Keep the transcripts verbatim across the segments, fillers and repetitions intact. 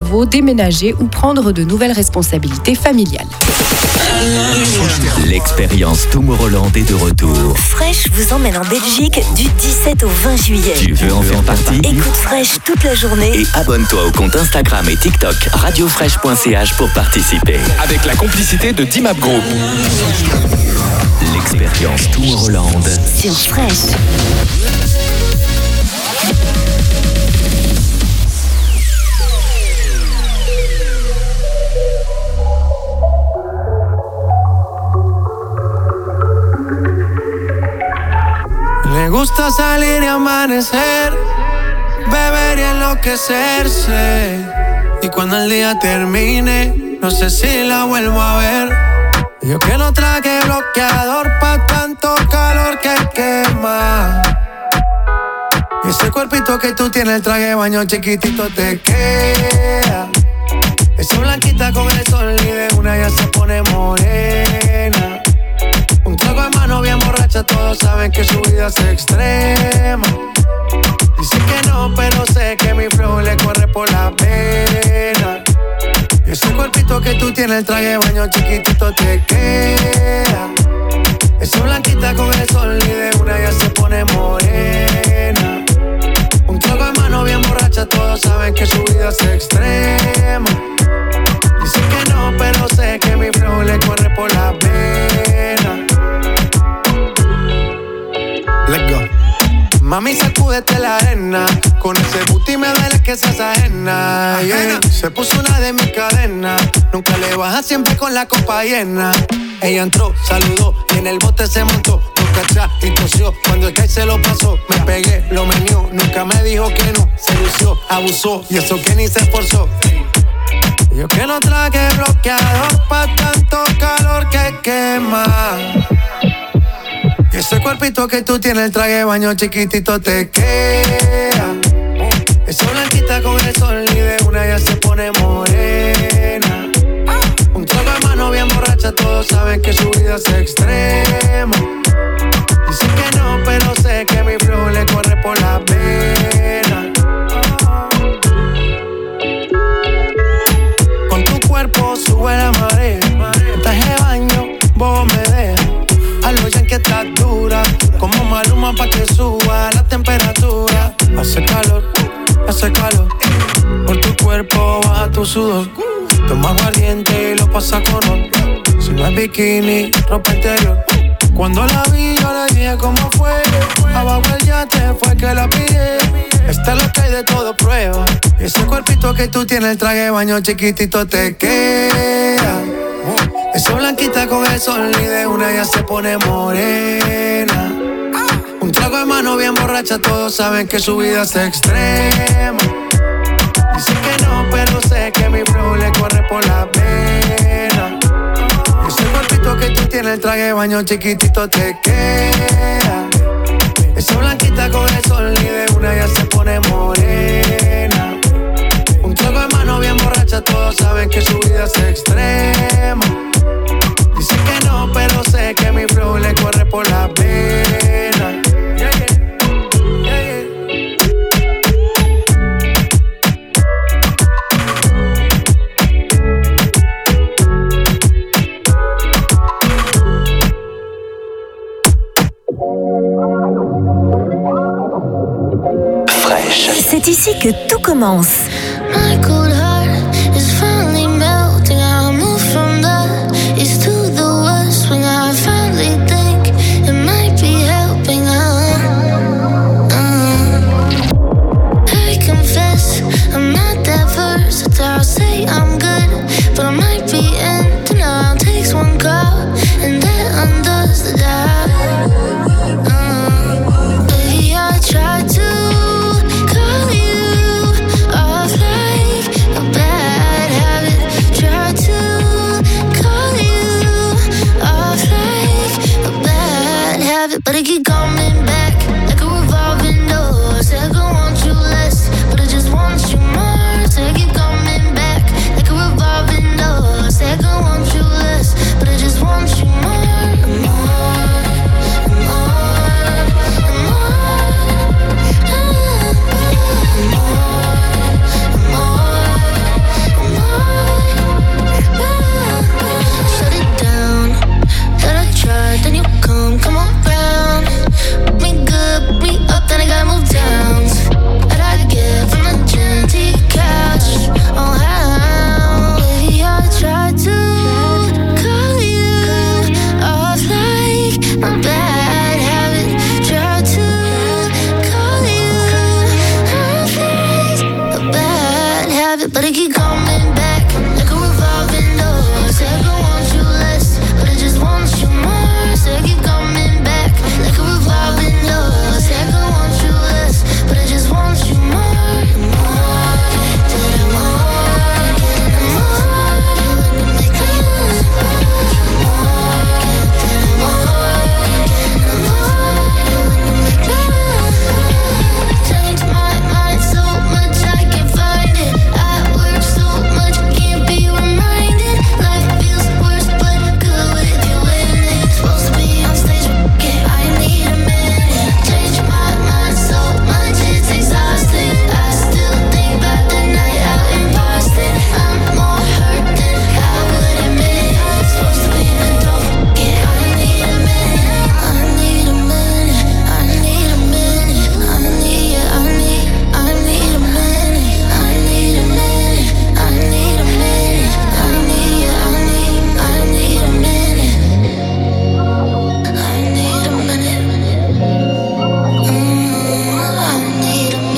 nouveau, déménager ou prendre de nouvelles responsabilités familiales. L'expérience Tomorrowland est de retour. Fresh vous emmène en Belgique du dix-sept au vingt juillet. Tu veux en faire partie? Écoute Fresh toute la journée. Et abonne-toi au compte Instagram et TikTok radiofresh point c h pour participer. Avec la complicité de D-Map Group. L'expérience Tomorrowland sur Fresh. Me gusta salir y amanecer, beber y enloquecerse. Y cuando el día termine, no sé si la vuelvo a ver. Yo que no traje bloqueador pa' tanto calor que quema. Y ese cuerpito que tú tienes, el traje de baño chiquitito te queda. Esa blanquita con el sol y de una ya se pone morena. Un trago de mano bien borracha, todos saben que su vida es extrema. Dice que no, pero sé que mi flow le corre por la pena. Y ese cuerpito que tú tienes, el traje de baño chiquitito te queda. Esa blanquita con el sol y de una ya se pone morena. Un trago de mano bien borracha, todos saben que su vida es extrema. Dice que no, pero sé que mi flow le corre por la pena. Let's go. Mami, sacúdete la arena. Con ese booty me duele que seas ajena, yeah. Se puso una de mis cadenas. Nunca le baja, siempre con la copa llena. Ella entró, saludó y en el bote se montó. Nunca atrás y tosió. Cuando el que se lo pasó, me pegué, lo menió. Nunca me dijo que no. Se lució, abusó y eso que ni se esforzó. Yo que no traje bloqueador pa' tanto calor que quema. Y ese cuerpito que tú tienes, el traje de baño chiquitito te queda. Esa blanquita con el sol y de una ya se pone morena. Un trago de mano bien borracha, todos saben que su vida es extrema. Dice que no, pero sé que mi flow le corre por la pena. Con tu cuerpo sube la marea. El traje de baño, vos me dejas. A lo ya que estás dura, como Maluma pa' que suba la temperatura. Hace calor, hace calor. Por tu cuerpo baja tu sudor. Toma aguardiente y lo pasa con ron. Si no es bikini, ropa interior. Cuando la vi yo le dije cómo fue. Abajo el yate fue que la pillé. Esta es lo que hay de todo prueba. Y ese cuerpito que tú tienes, el traje de baño chiquitito te queda. Esa blanquita con el sol y de una ya se pone morena. Un trago de mano bien borracha, todos saben que su vida es extrema. Dice que no, pero sé que mi flow le corre por la pena. Ese cuerpito que tú tienes, el traje de baño chiquitito te queda. Esa blanquita con el sol y de una ya se pone morena. Un trago de mano bien borracha, todos saben que su vida es extrema. Dice que no, pero sé que mi flow le corre por la pena. Yeah, yeah. Yeah, yeah. Fresh. C'est ici que tout commence. My cold heart is finally melting. I move from the east to the west when I finally think it might be helping. Uh, uh. I confess I'm not that versatile. Say I'm good, but I might be in denial. Takes one call and that undoes the dial. Uh, baby, I tried to call you off. they keep coming back like a revolving door. Said I want you less, but I just want you more. Said keep coming back like a revolving door. Said I want you less, but I just want you more. More, till I more, more. Change my mind so much I can't find it. I work so much, can't be reminded. Life feels worse, but good with you in it. Supposed to be on stage, yeah, I need a minute. Change my mind so much, it's exhausting. I still think about the night out in Boston. I'm more hurt than I would admit. Supposed to be the dope, yeah, I need a minute. I need a minute, I need a minute. I need, I need, I need a minute. I need a minute, I need a minute. I need, I need, I need a minute. I need a minute. Mm, I need a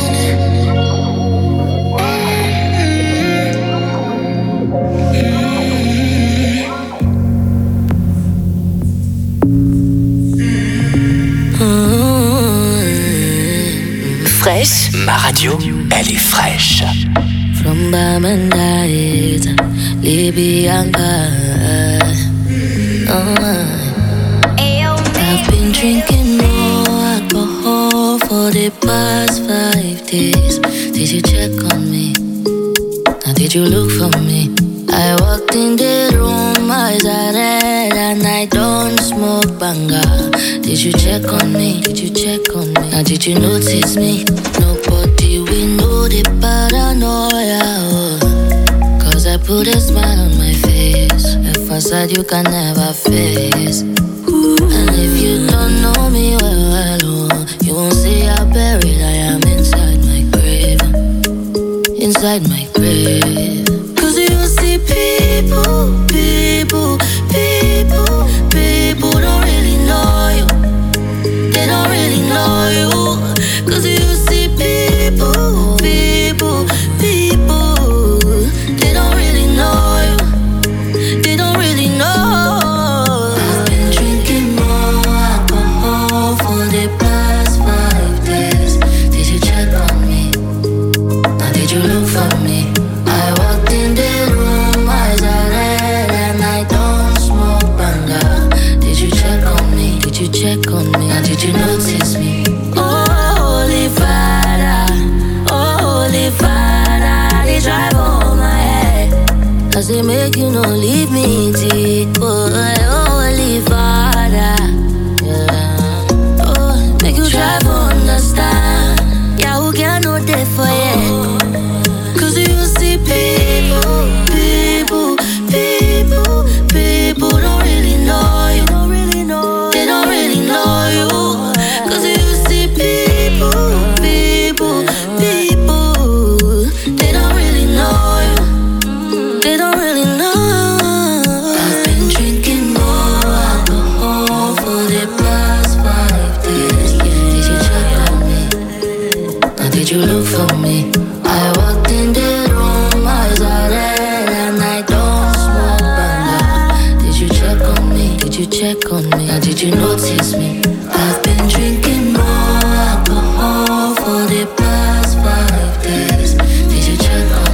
Fresh. Ma radio, elle est fraîche. From Bamandait, Libyanka. I've been drinking more alcohol for the past five days. Did you check on me? Now did you look for me? I walked in the room, eyes are red, and I don't smoke banga. Did you check on me? Did you check on me? Now did you notice me? Nobody will know the paranoia. Oh. Cause I put a smile on my face, a facade you can never face. And if you don't know me well, well oh, you won't see how buried I am inside my grave. Inside my grave. Cause you see people, people, people, people don't really know you. They don't really know you. Cause you see people, people, people, they don't really know you. They don't really know. I've been drinking more alcohol for the past five days. Did you check on me? Now did you look for me? I walked in the room, eyes are red, and I don't smoke banga. Did you check on me? Did you check on me? Now did you notice me? Oh, Holy Father, oh, Holy Father, they drive on my head. Cause they make you no leave me deep. Oh, Holy Father, yeah. Oh, make you try to understand. Yeah, who can know that for you? Cause you see people, people, people, people don't really know you. They don't really know you. Cause you see people, people, people, they don't really know you. They don't really know. I've been drinking more alcohol for the past five days. Did you check on me? Now did you look for me? I walked in the room, eyes are red, and I don't smoke banga. Did you check on me? Did you check on me? Now did you notice me? I've been drinking more alcohol for the past five days. Did you check on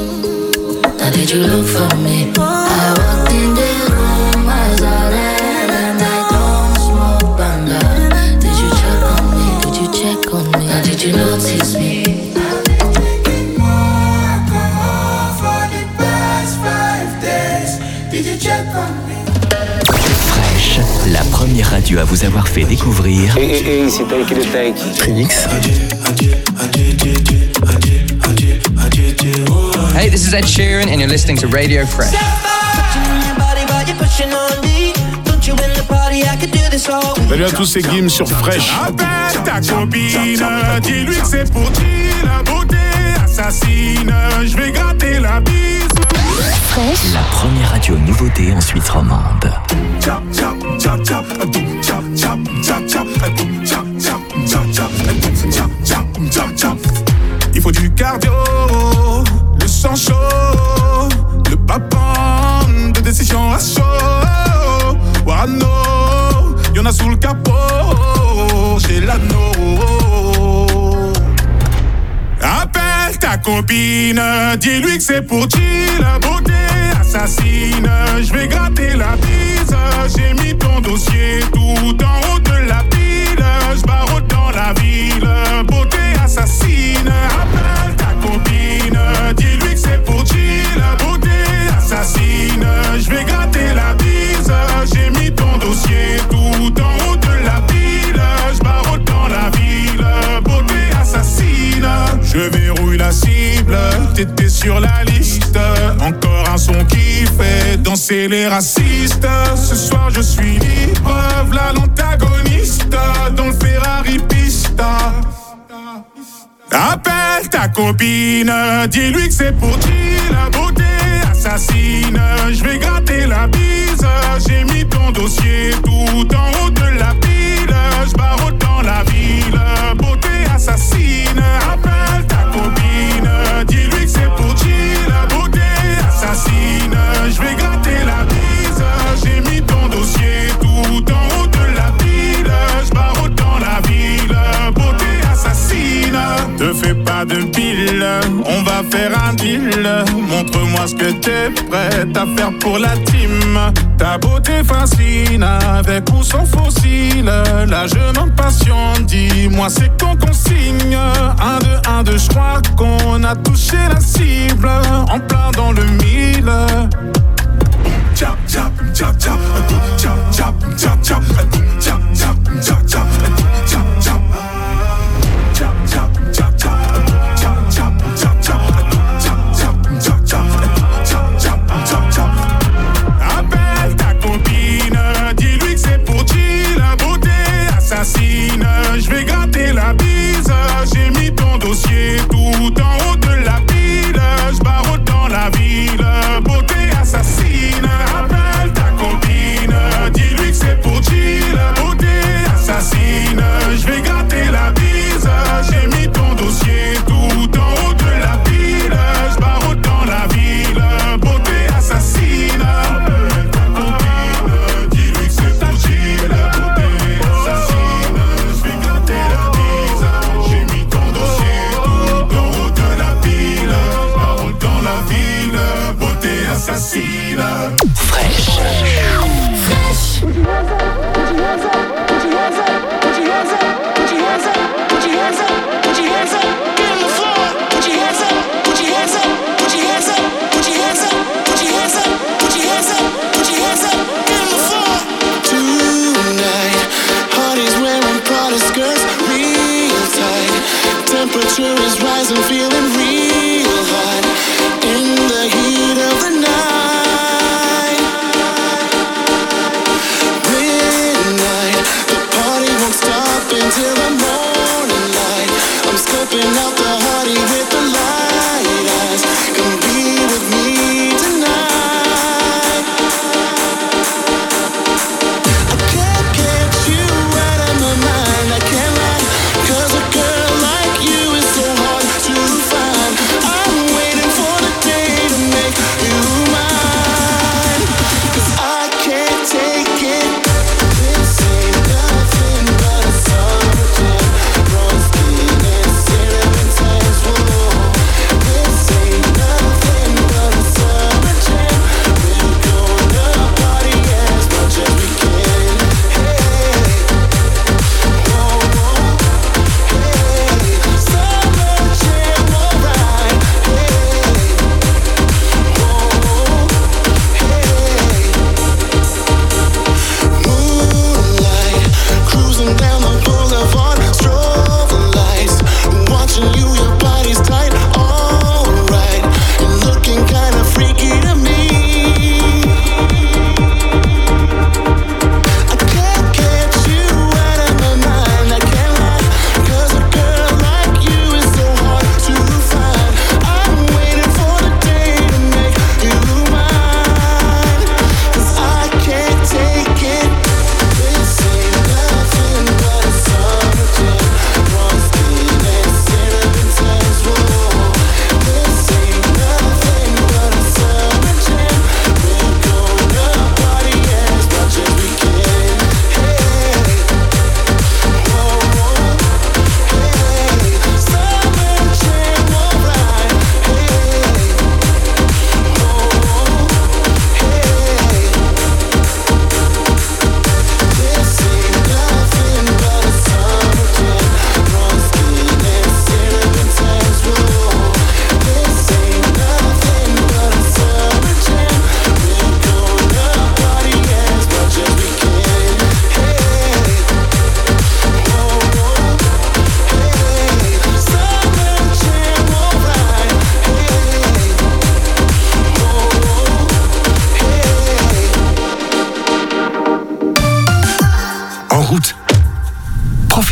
me? Now did you look for me? I walked in the room, eyes are red, and I don't smoke banga. Did you check on me? Did you check on me? Now did you notice me? Fresh, la première radio à vous avoir fait découvrir. Hey, hey, hey, c'est Taiki de Taiki. Phoenix. Hey, this is Ed Sheeran and you're listening to Radio Fresh. Salut à tous, c'est Gims sur Fresh. Appelle ta copine, dis-lui que c'est pour qui la beauté assassine. Je vais gratter la bise. La première radio nouveauté en Suisse romande. Il faut du cardio, le sens chaud. Le pas prendre de décision à chaud. Wano, y'en a sous le capot. J'ai l'anneau. Appelle ta copine, dis-lui que c'est pour chill. Beauté assassine, je vais gratter la bise. J'ai mis ton dossier tout en haut de la pile. Je barre dans la ville, beauté assassine. Appelle ta copine, dis-lui que c'est pour chill. Beauté assassine, je vais gratter la bise. J'ai mis ton dossier tout en haut de la pile. Je barre dans la ville, beauté assassine. Je verrouille la cible, t'étais sur la liste. Encore un son qui fait danser les racistes. Ce soir je suis libre, v'là l'antagoniste dans le Ferrari Pista. Appelle ta copine, dis-lui que c'est pour chill. La beauté assassine, je vais gratter la bise. J'ai mis ton dossier tout en haut de la pile. Je barre dans la ville, beauté assassine. Appelle ta copine, dis-lui que c'est pour chill. La beauté assassine, je vais gratter la bise. J'ai mis ton dossier tout en haut de la pile. Je barre dans la ville, beauté assassine. Te fais pas de pile, on va faire un deal. Montre-moi ce que t'es prête à faire pour la team. Ta beauté fascine, avec ou sans fossile. La jeune en passion, dis-moi c'est qu'on consigne. Un, deux, un, deux, je crois qu'on a touché la cible. En plein dans le mille. Chap, chap, chap, chap, chap, chap, chap, chap, chap, chap, chap, chap, chap, chap, chap. Appelle ta copine, dis-lui que c'est pour chill. La beauté assassine, je vais gratter la bise. J'ai mis ton dossier tout en haut de la pile. Je barre dans la ville, beauté assassine. Appelle ta copine, dis-lui que c'est pour chill. La beauté assassine, je vais gratter la bise. J'ai mis ton dossier tout en haut de la pile. Je barre dans la ville, beauté assassine. Appelle ta copine, dis-lui que c'est pour chill. La beauté assassine, je vais gratter la bise. J'ai mis ton dossier tout en haut de la pile. Je barre dans la ville, beauté assassine. Fresh. Fresh. Put your hands up, put your hands up, put your hands up, put your hands up, put your hands up, put your hands up, put your hands up, get on the floor. Put your hands up, put your hands up, put your hands up, put your hands up, put your hands up, put your hands up, put your hands up, get on the floor. Tonight, parties wearing Prada skirts, real tight. Temperature is rising, feeling real hot in the heat of the night. Until the morning light, I'm scoping out the hardy with the light eyes. Come be with me tonight. I can't get you out of my mind, I can't lie. Cause a girl like you is so hard to find.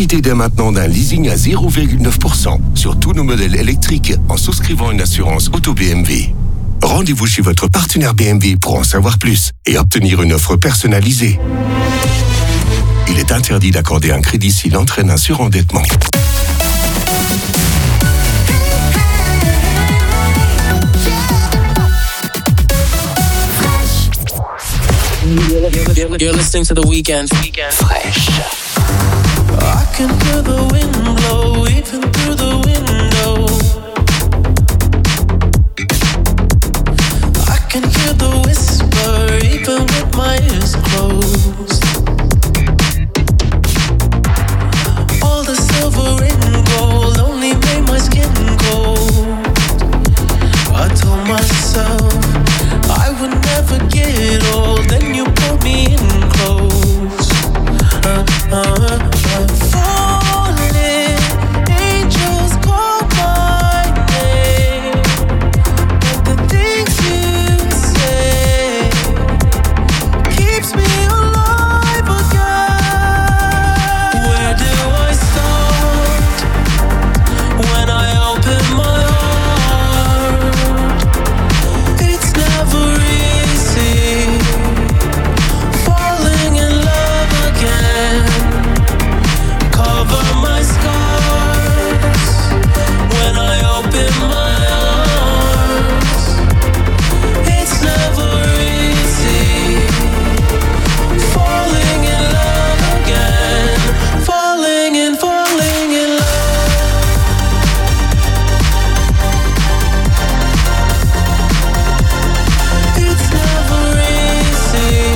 Profitez dès maintenant d'un leasing à zéro virgule neuf pour cent sur tous nos modèles électriques en souscrivant une assurance auto B M W. Rendez-vous chez votre partenaire B M W pour en savoir plus et obtenir une offre personnalisée. Il est interdit d'accorder un crédit s'il entraîne un surendettement. You're, you're listening to The Weeknd. Fresh. I can hear the wind blow even through the window. I can hear the whisper even with my ears closed. All the silver and gold only made my skin cold. I told myself I would never get old. Then you pulled me in close. Uh, uh, uh, falling, angels call my name. But the things you say keeps me alive again. Where do I start when I open my heart? It's never easy falling in love again. Cover my scars when I open my arms. It's never easy falling in love again. Falling and falling in love. It's never easy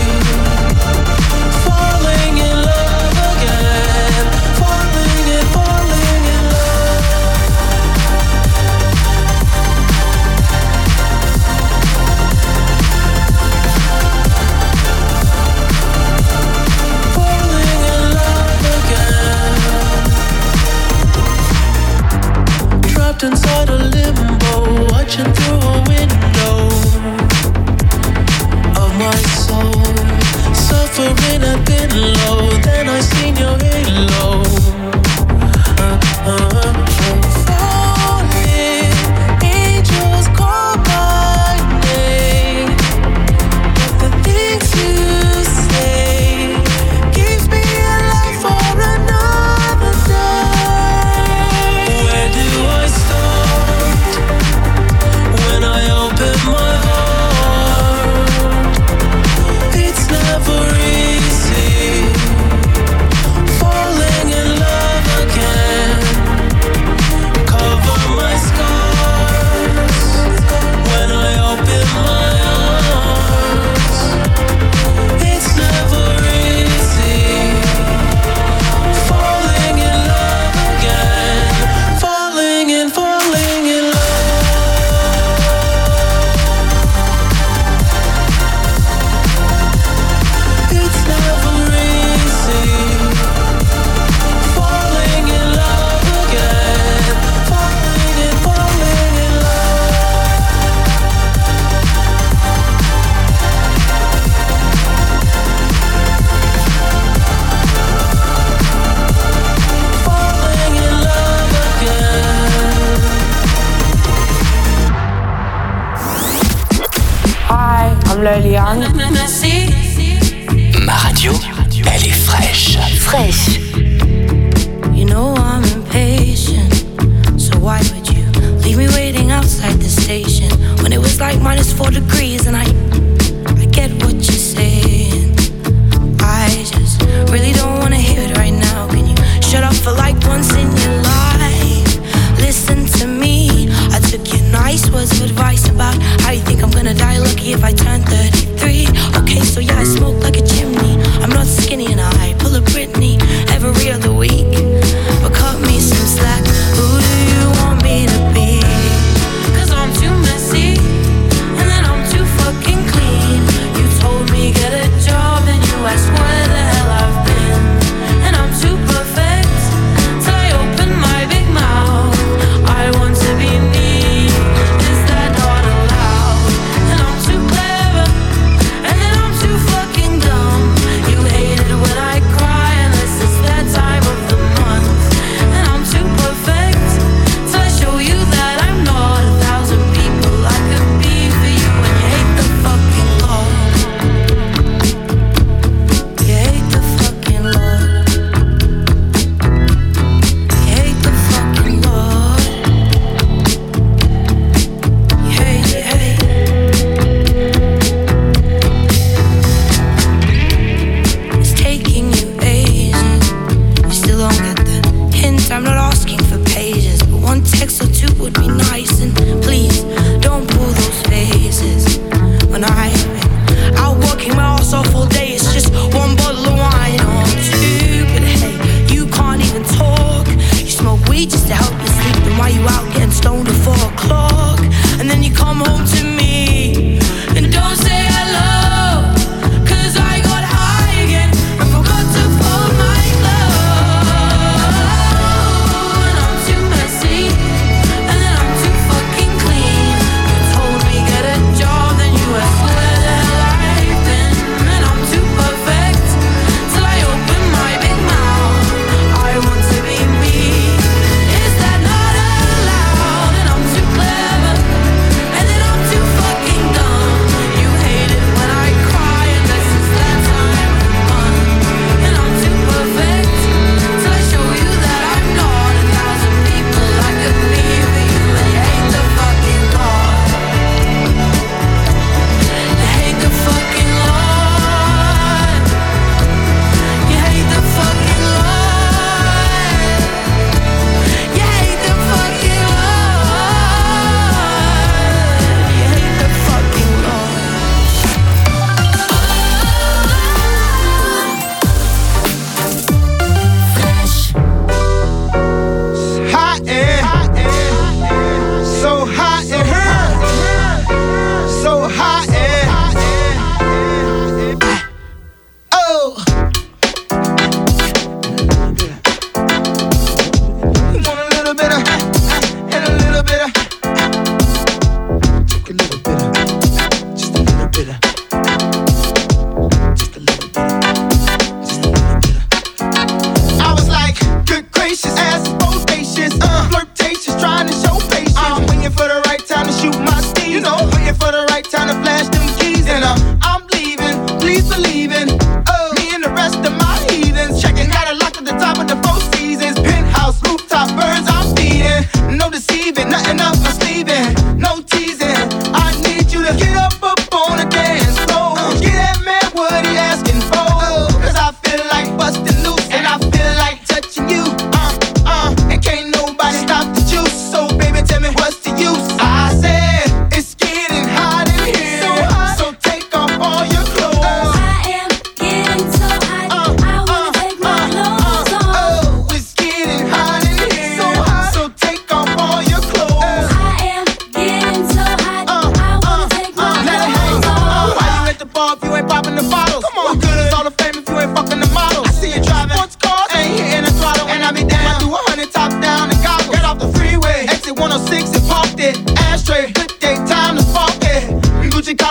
falling in love again. Falling and falling in love. Falling in love again. Trapped inside a limbo, watching through a window of my soul, suffering I've been low. Then I seen your halo. Uh, uh, uh, falling, angels call my name. But the things you say keeps me alive for another day. Where do I start when I open my heart? It's never easy falling in love again. Cover my scars when I open my arms. It's never easy falling in love again. Falling and falling in love. It's never easy falling in love again. Falling and falling in love. Falling in love again. Hi, I'm Liliane. Ma radio, elle est fraîche. Fresh. You know I'm impatient, so why would you leave me waiting outside the station when it was like minus four degrees? And I, I get what you're saying. I just really don't wanna hear it right now. Can you shut up for like once in your life? Listen to me. I took your nice words of advice about how you think I'm gonna die lucky if I turn thirty-three. Okay, so yeah, I smoke like a chimney. I'm not skinny and I pull a Britney every other week. But cut me some slack. Who do you want me to be? 'Cause I'm too messy and then I'm too fucking clean. You told me get a job and you asked where the hell I've been. And I'm too perfect till I open my big mouth. I want to be me. Is that not allowed? And I'm too clever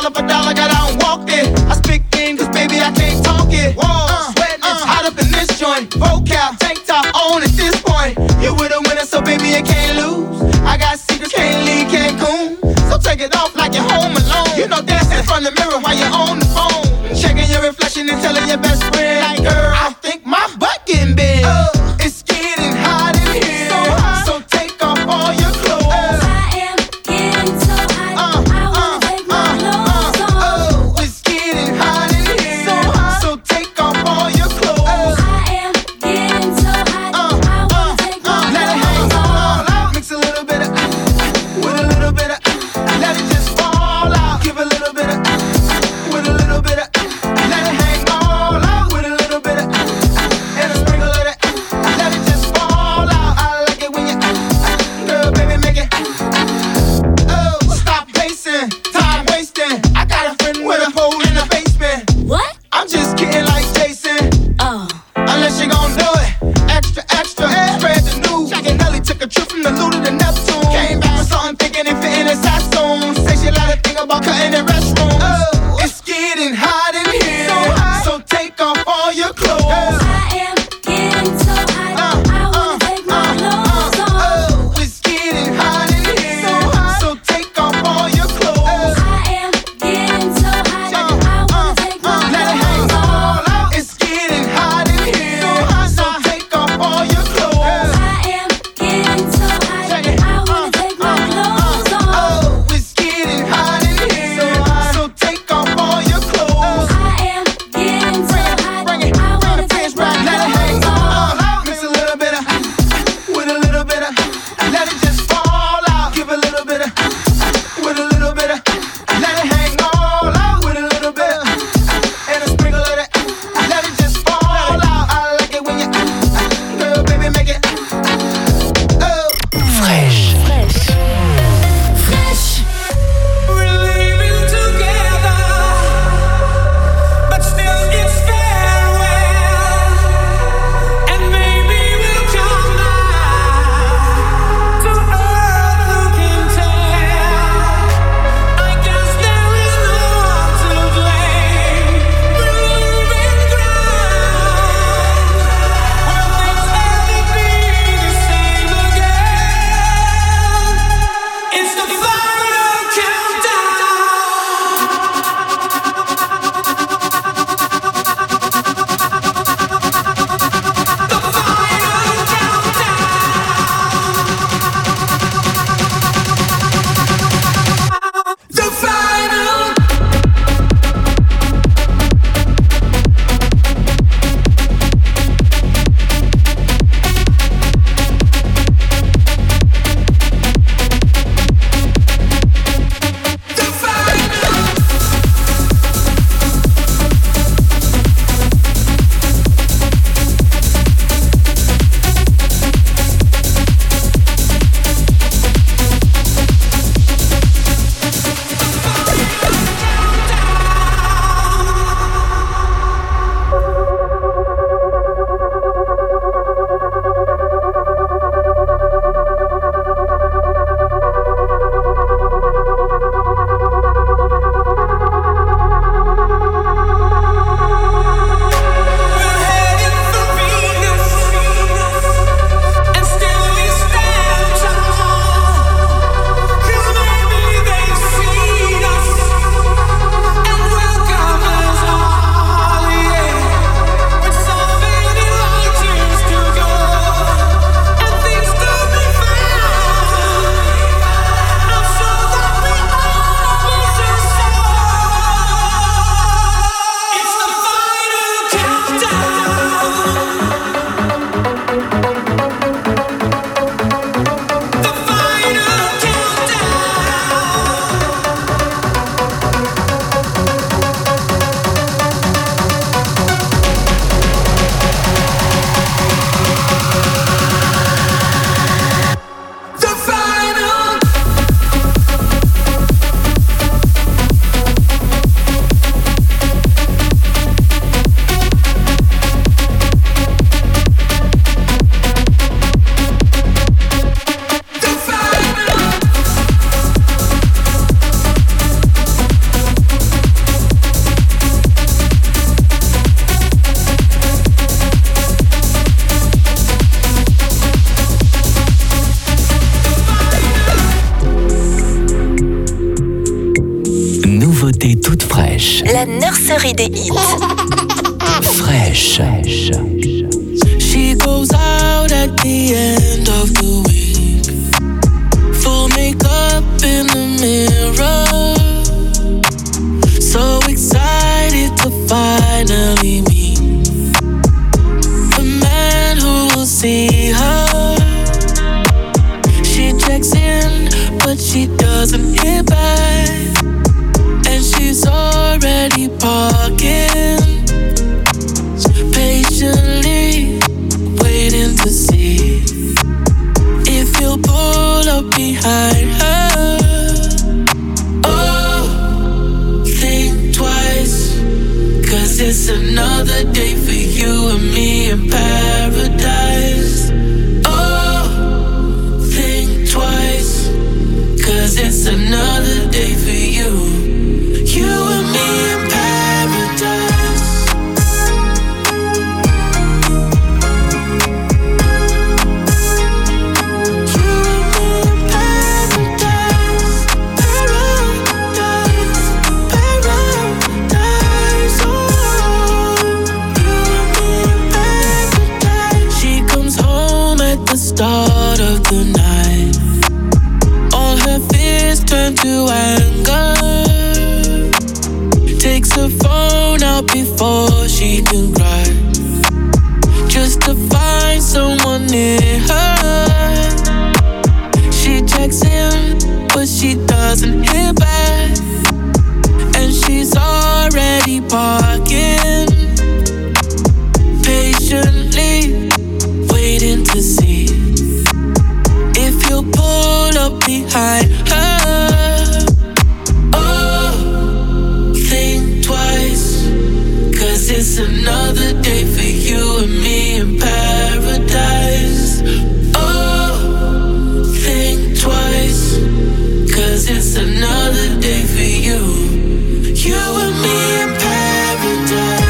dollar for dollar, got out and walked it. I speak game, cause baby, I can't talk it. Whoa, uh, sweating, uh, it's hot up in this joint. Vocab, tank top on at this point. You with a winner, so baby, you can't lose. I got secrets, can't leave Cancun. So take it off like you're home alone. You know, dancing in front of the mirror while you're on the phone. Checking your reflection and telling your best friend, like, girl, I think my butt getting big. Uh, it's getting hot in here, so, hot. So take off all your clothes. Uh, I am getting so hot, uh, I wanna uh, take my uh, clothes uh, off. Oh, it's getting hot in here, so, hot. So take off all your clothes. Uh, I am getting so hot, uh, I wanna uh, take my uh, let clothes it off. Out. Mix a little bit of uh, with a little bit of uh, let it just fall out. Give a little bit of uh, with a little bit of uh, let it hang all out. nouveautés toutes fraîches. La nurserie des hits. Fraîche. She goes out at the end of the week. Full makeup in the mirror. So excited to finally meet the man who will see her. She checks in, but she doesn't hit back. And she's already parking, patiently waiting to see if he'll pull up behind her. Oh, think twice, cause it's another day for you and me in paradise. Oh, think twice, cause it's another day for you. You and me in paradise. You and me in paradise. Paradise. Paradise. Oh, you and me in paradise. She comes home at the start of the night. All her fears turn to anger. Takes her phone out before she can cry, just to find someone near her. She checks in, but she doesn't hear back. And she's already parking, patiently waiting to see if he'll pull up behind her. Cause it's another day for you and me in paradise. Oh, think twice, cause it's another day for you. You and me in paradise.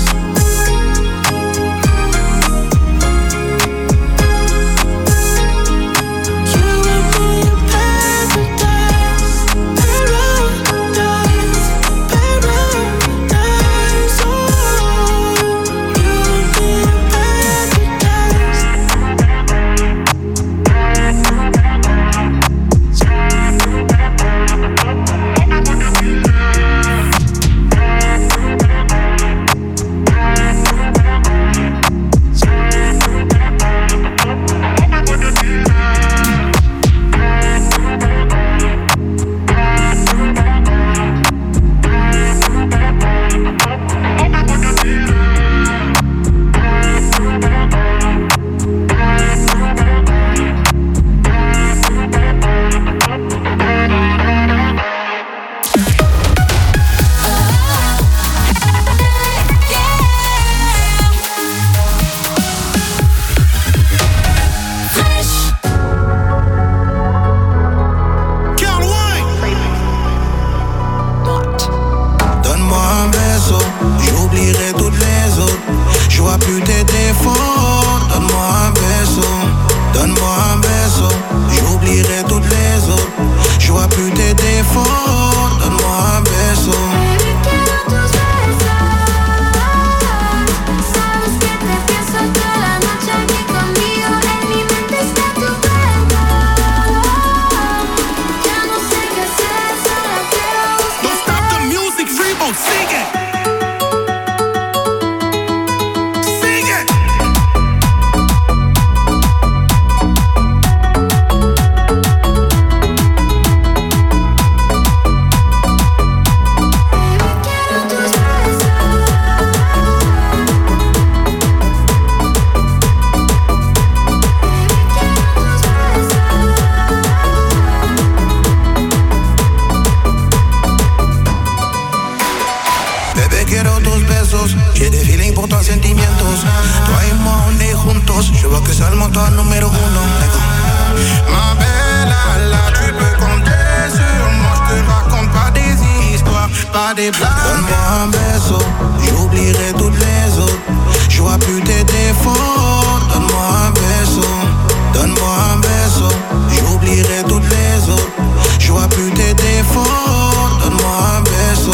Donne-moi un beso, j'oublierai toutes les autres. Je vois plus tes défauts. Donne-moi un beso, donne-moi un beso, j'oublierai toutes les autres. Je vois plus tes défauts. Donne-moi un beso.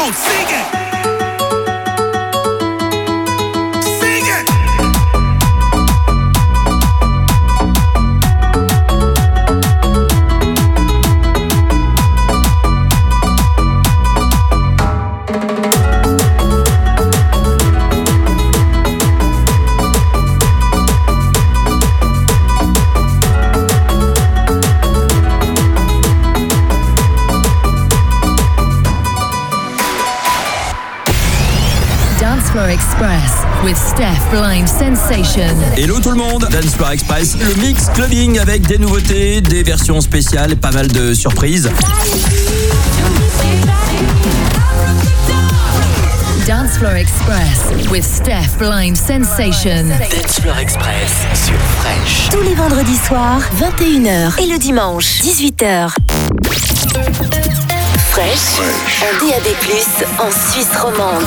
mambo, sigue. Express with Steph Blind Sensation. Hello tout le monde, Dance Floor Express, le mix clubbing avec des nouveautés, des versions spéciales et pas mal de surprises. Dance Floor Express with Steph Blind Sensation. Dance Floor Express sur Fresh. Tous les vendredis soirs, vingt et une heures. Et le dimanche, dix-huit heures. Fresh, en D A B plus, en Suisse romande.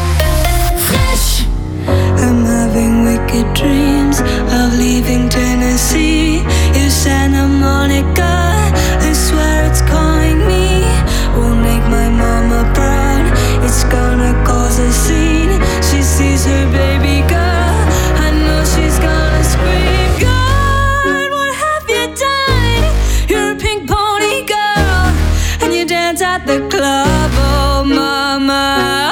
I'm having wicked dreams of leaving Tennessee. You Santa Monica, I swear it's calling me. Won't make my mama proud, it's gonna cause a scene. She sees her baby girl, I know she's gonna scream. God, what have you done? You're a pink pony girl, and you dance at the club, oh mama.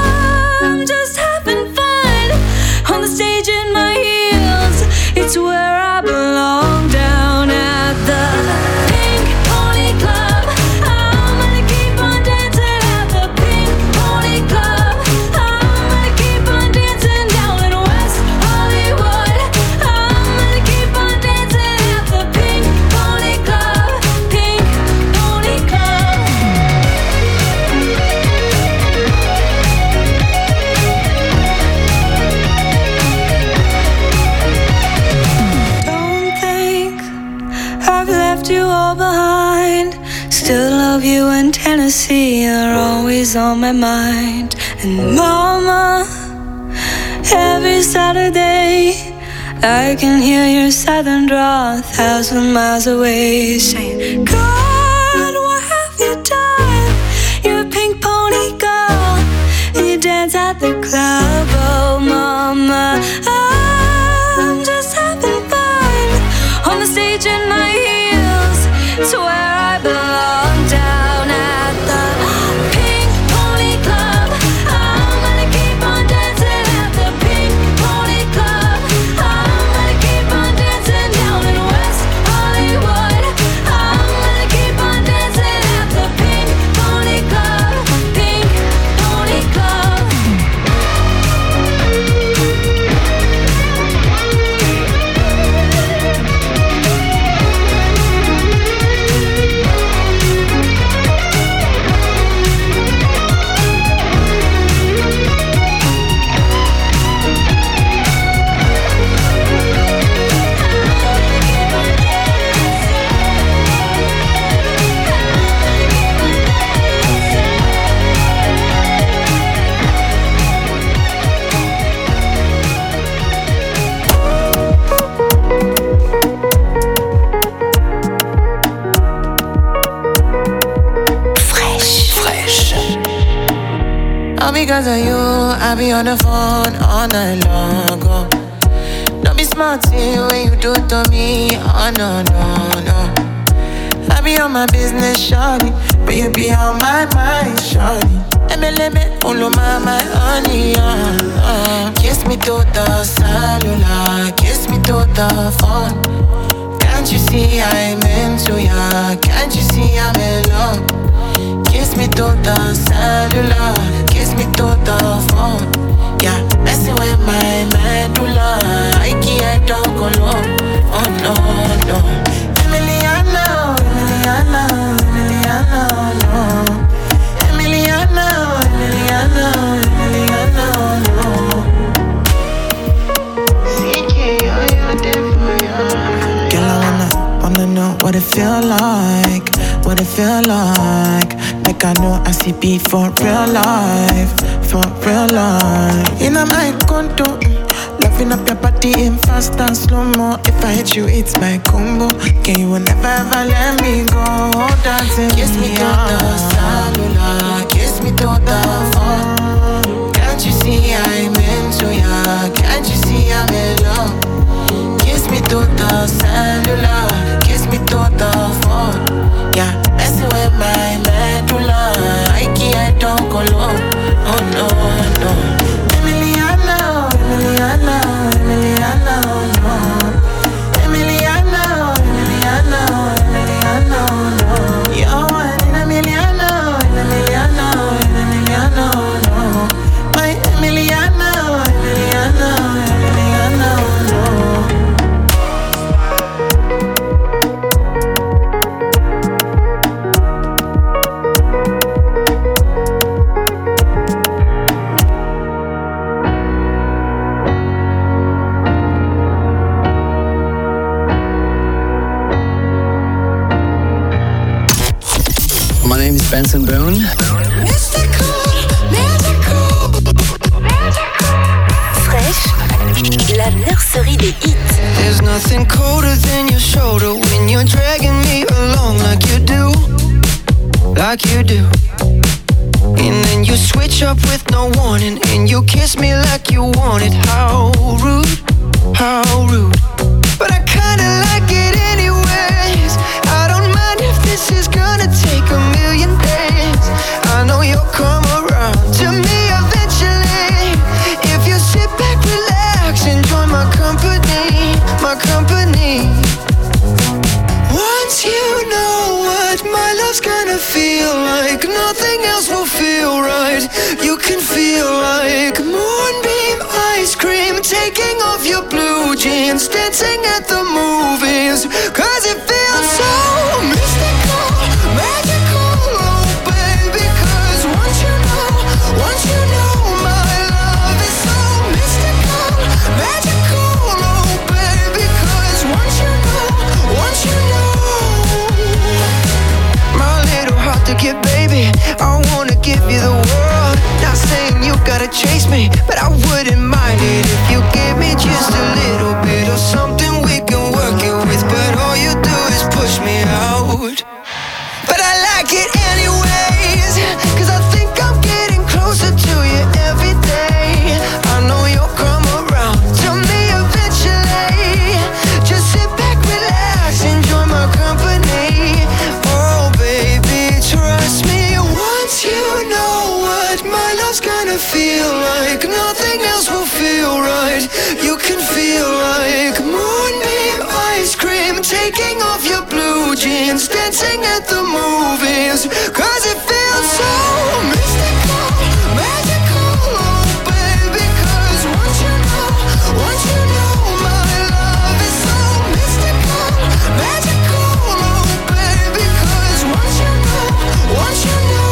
Stage in my heels, it's where I belong, down at the Pink Pony Club. I'm gonna keep on dancing at the Pink Pony Club. I'm gonna keep on dancing down in West Hollywood. I'm gonna keep on dancing at the Pink Pony Club. Pink Pony Club. You all behind. Still love you in Tennessee, you're always on my mind. And mama, every Saturday I can hear your southern drawl a thousand miles away, saying, God, what have you done? You're a pink pony girl, and you dance at the club, oh mama. I'm just having fun on the stage in my heels. It's where I belong, down at the Pink Pony Club. I'm gonna keep on dancing at the Pink Pony Club. I'm gonna keep on dancing down in West Hollywood. I'm gonna keep on dancing at the Pink Pony Club. Pink Pony Club. All because of you, I be on the phone all night long. Oh. Don't be smart when you do it to me. Oh no, no, no. I be on my business, shawty, but you be on my mind, shawty. M L M, all of my, my honey, uh, uh. Kiss me to the cellular, kiss me to the phone. Can't you see I'm into ya? Can't you see I'm in love? Kiss me to the cellular, kiss me to the phone. Yeah, messing with my medulla, I can't talk alone. Oh no, no. Emiliana, Emiliana, Emiliana, no. Emiliana, Emiliana, Emiliana, no. C K, are you there for ya? Girl, I wanna, wanna know what it feel like, what it feel like. Like I know I see beat for real life, for real life. In my condo, loving up your body in fast and slow-mo. If I hit you, it's my combo. Can you never ever let me go? Dancing kiss me to the cellular, kiss me to the Benson Boone. Fresh, la nurserie des hits. There's nothing colder than your shoulder when you're dragging me along like you do, like you do. And then you switch up with no warning, and you kiss me like you want it. How rude, how rude. But I kinda like it anyways. I don't mind if this is gonna take a million days. I know you'll come around to me eventually. If you sit back, relax, enjoy my company, my company. Once you know what my love's gonna feel like, nothing else will feel right. You can feel like moonbeam ice cream, taking off your blue jeans, dancing at the movies. Cause it feels so mystical, magical, oh baby. Cause once you know, once you know my love is so mystical, magical, oh baby. Cause once you know, once you know, my little heart to get, baby, I wanna give you the world. Not saying you gotta chase me, but I wouldn't mind it if you give me just a little bit of something we can work it with. But all you do is push me out. But I like it anyways, cause I think I'm getting closer to you every day. I know you'll come around to me eventually. Just sit back, relax, enjoy my company. Oh baby, trust me. Once you know what my love's gonna feel like, nothing else will feel right. You can feel like moonbeam ice cream, taking off your blue jeans, dancing at the movies. Cause it feels so mystical, magical, oh baby. Cause once you know, once you know my love is so mystical, magical, oh baby. Cause once you know, once you know.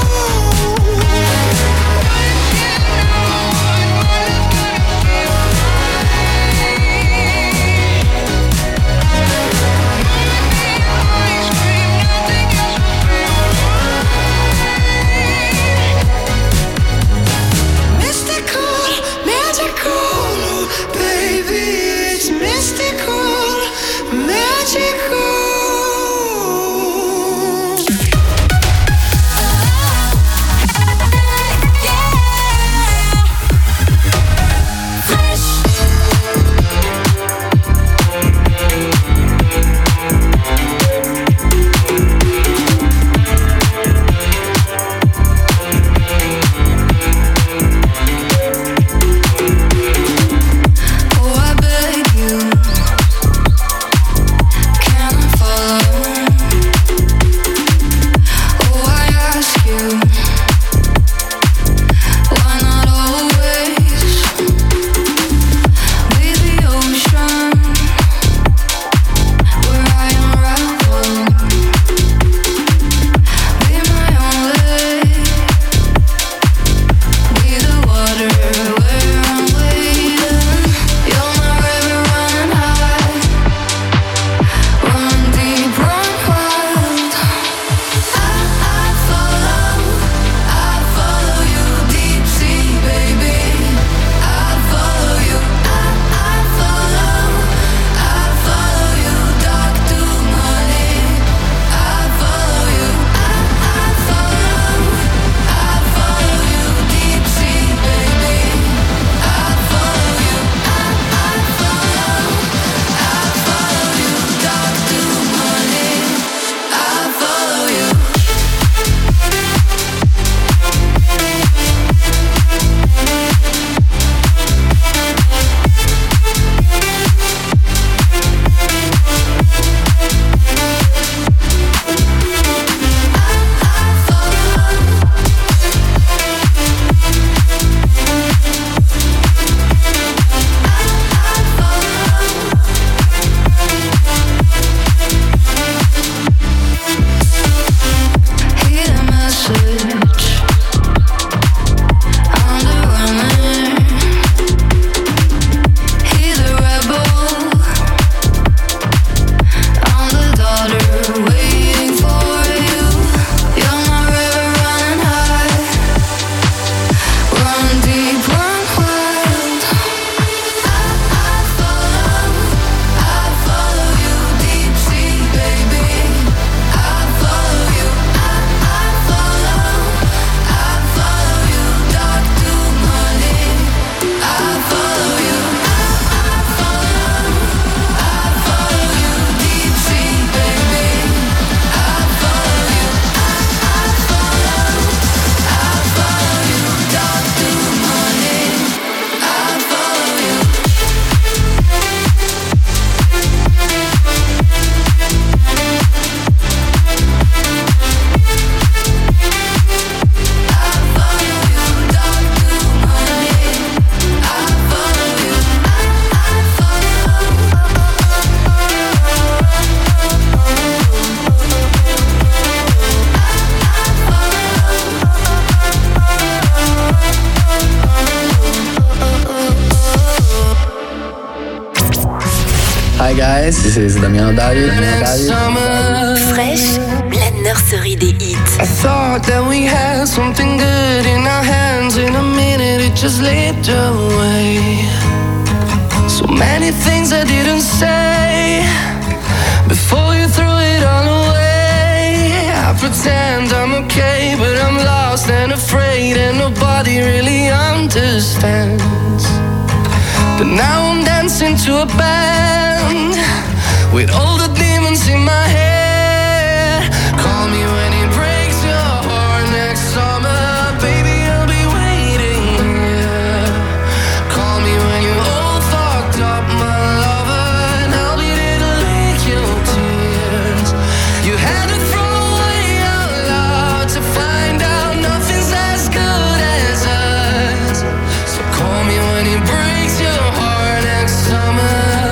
This is Damien David. Fresh, la nurserie des hits. I thought that we had something good in our hands. In a minute it just slipped away. So many things I didn't say before you threw it all away. I pretend I'm okay, but I'm lost and afraid, and nobody really understands. But now I'm dancing to a band with all the demons in my head. Call me when it breaks your heart next summer, baby, I'll be waiting here. Call me when you're all fucked up, my lover, and I'll be there to lick your tears. You had to throw away our love to find out nothing's as good as us. So call me when it breaks your heart next summer.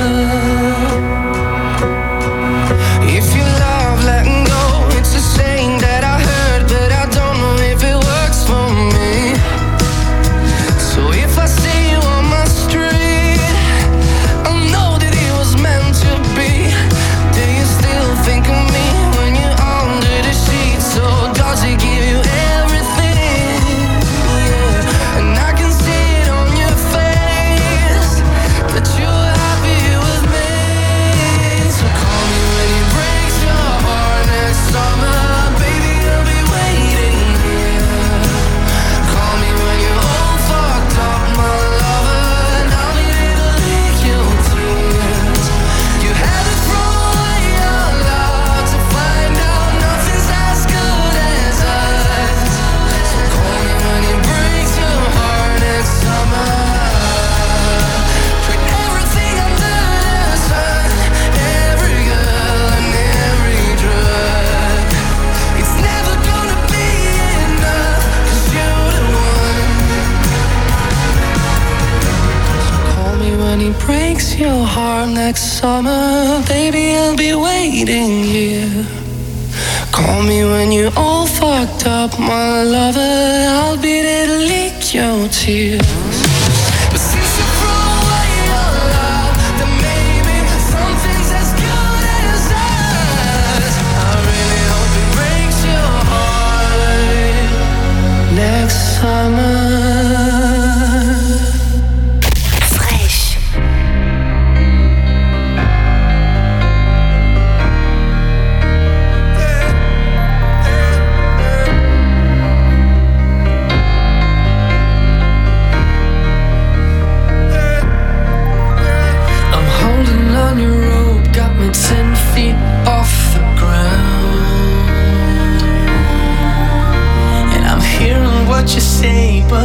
If you love letting go, it's a saying that I heard, but I don't know if it works for me. So if I see you on my street, I know that it was meant to be. Do you still think of me when you're under the sheets? So does it give you everything? Yeah. And I can see it on your face that you're happy with me. So call me when it breaks your heart next summer, baby, I'll be waiting here. Call me when you're all fucked up, my lover, and I'll be there to lick your tears. You had to throw away your love to find out nothing's as good as us. So call me when it breaks your heart next summer. Put everything under the sun, every girl and every drug. It's never gonna be enough, 'cause you're the one. So call me when it breaks your heart next summer, baby, I'll be waiting here. Call me when you're all fucked up, my lover, I'll be there to lick your tears. But since you threw away your love, then maybe something's as good as us. I really hope it breaks your heart next summer. Fresh. I'm holding on your rope, got me ten feet off the ground. And I'm hearing what you say, but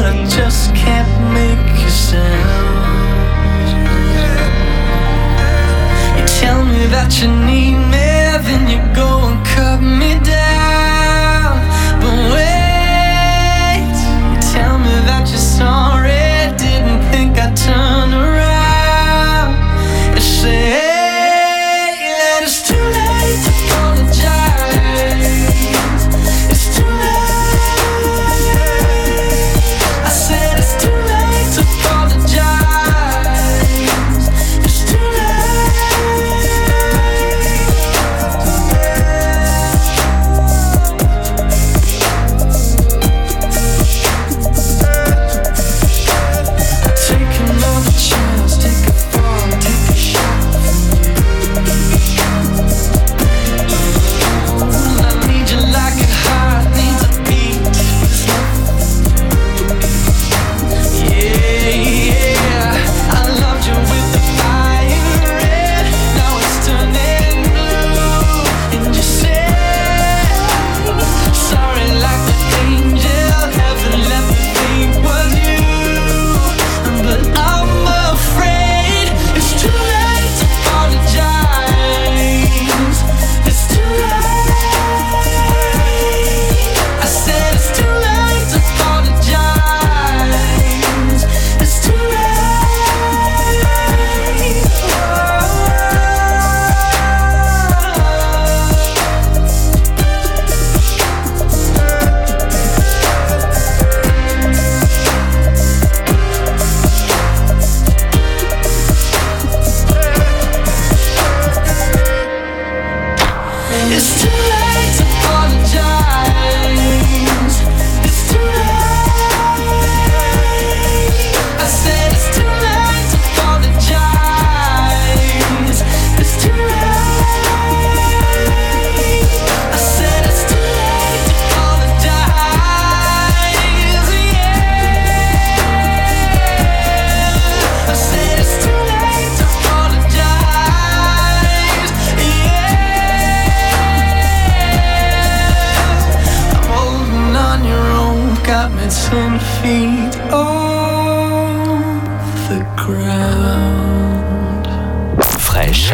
ten feet off the ground. Fraîche.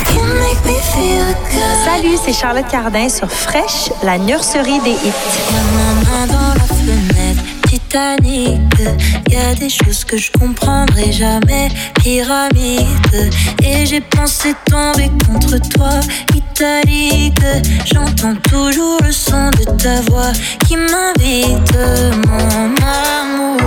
Salut, c'est Charlotte Cardin sur Fraîche, la nurserie des hits. Y'a ma main dans la fenêtre, Titanic. Y'a des choses que je comprendrai jamais, pyramide. Et j'ai pensé tomber contre toi, italique. J'entends toujours le son de ta voix qui m'invite, mon amour.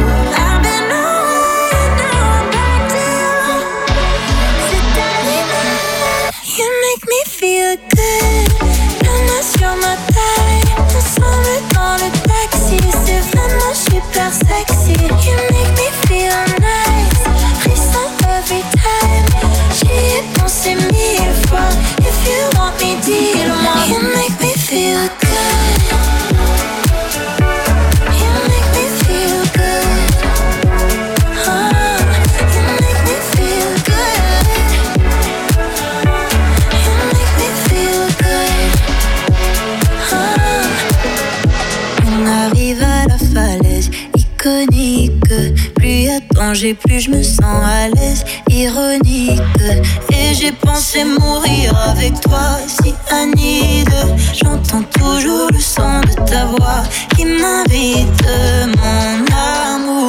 Feel good, la main sur ma taille, ensemble dans le taxi, c'est vraiment super sexy. You make me feel nice, frisson every time. J'y ai pensé mille fois, if you want me, dis-le-moi. You make me feel good. You make me feel good. Oh, you make me feel good. On arrive à la falaise iconique. Plus y a de danger, plus je me sens à l'aise, ironique. Et j'ai pensé mourir avec toi, si Anide. J'entends toujours le son de ta voix qui m'invite, mon amour.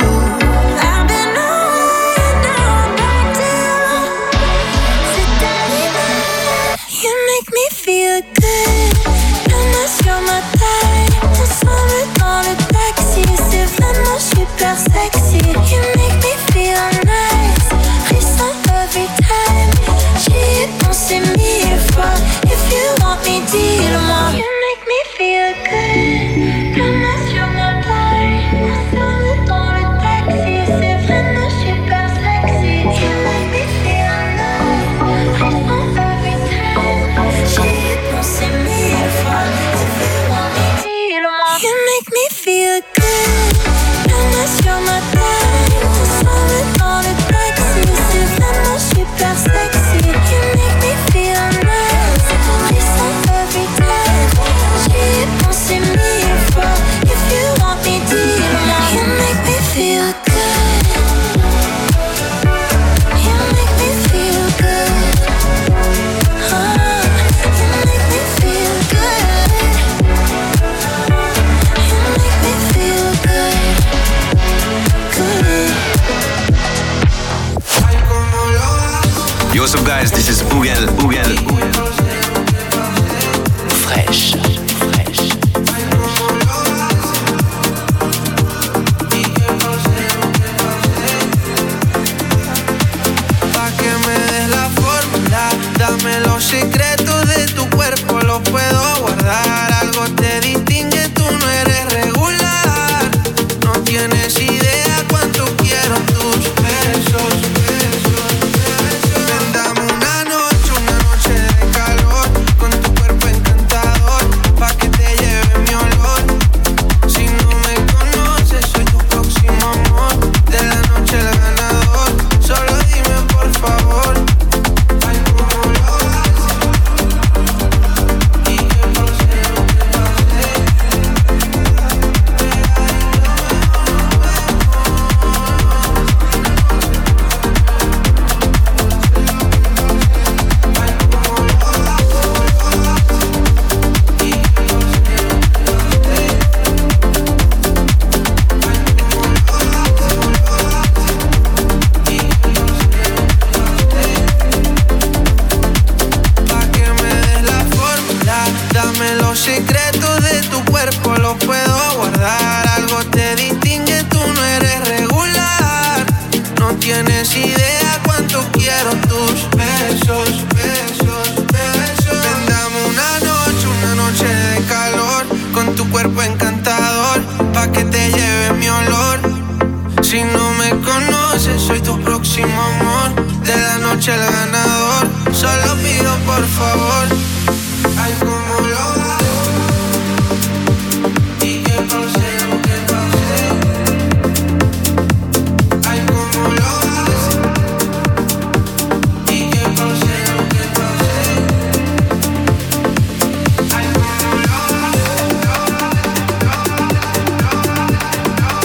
You make me feel good, la main sur ma taille, ensemble dans le taxi, c'est vraiment super sexy. You make me feel nice, frisson every time. J'y ai pensé mille fois, if you want me, dis-le-moi. You make me feel good, la main sur ma taille, ensemble dans le taxi, c'est vraiment super sexy. You make me feel nice, frisson every time. J'y ai pensé mille fois, if you want me, dis-le-moi. You make me feel good, la main sur ma taille, ensemble dans le taxi, c'est vraiment super sexy. You make me feel nice, frisson every time. J'y ai pensé mille fois, if you want me, dis-le-moi. You make me feel good. You make me feel good. Oh, you make me feel good. You make me feel good. Good. Yo, what's up guys, this is Ugel, Ugel. Fraîche. Fraîche. Pa' que me des la fórmula, dame los secretos de tu cuerpo, los puedo guardar. Algo te distingue, tú no eres regular. No tienes idea cuánto quiero tus besos, besos, besos. Ven, dame una noche, una noche de calor, con tu cuerpo encantador, pa' que te lleve mi olor. Si no me conoces, soy tu próximo amor, de la noche el ganador. Solo dime por favor, ay, cómo lo haces, y qué pasé, qué pasé. Pa' que me des la fórmula, dame los secretos de tu cuerpo, los puedo guardar. Algo te distingue, tú no eres regular. No tienes idea cuánto quiero tus besos, besos, besos. Ven, dame una noche, una noche de calor, con tu cuerpo encantador, pa' que te lleve mi olor. Si no me conoces, soy tu próximo amor, de la noche el ganador. Solo pido por favor, ay, cómo lo hago, y qué pasé, qué pasé. Ay, cómo lo haces, y qué pasé, qué pasé. Ay, cómo lo haces, lo haces, lo haces, lo haces.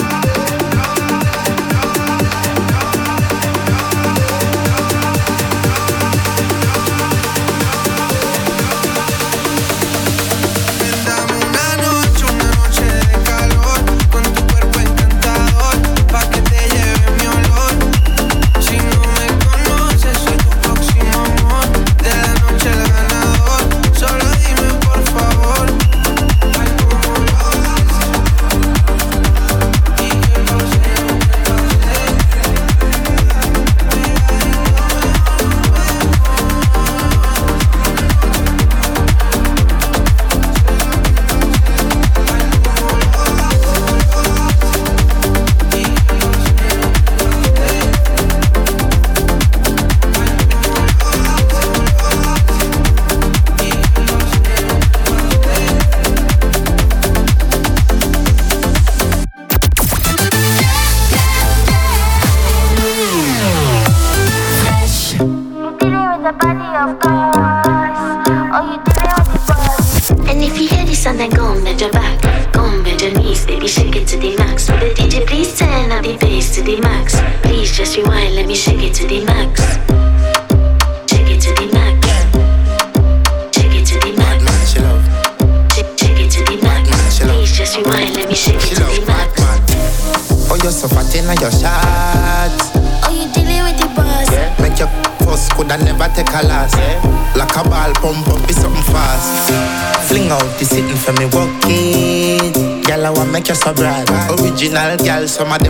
of course. Oh, you do me with the boss. And if you hear this and then go and bend your back, go and bend your knees, baby, shake it to the max. Will the D J please turn up the bass to the max? Please just rewind, let me shake it to the max. Shake it to the max. Shake it to the max. Shake it to the max. Please just rewind, let me shake it to the max. Oh, you're so fat in your shots. Oh, you dealing with the boss. Yeah. Make your first could I never take a loss. Yeah. Like a ball pump up, be something fast. Fling out the sitting for me, walk it. Girl, I want make you so bright. Original girl, some of them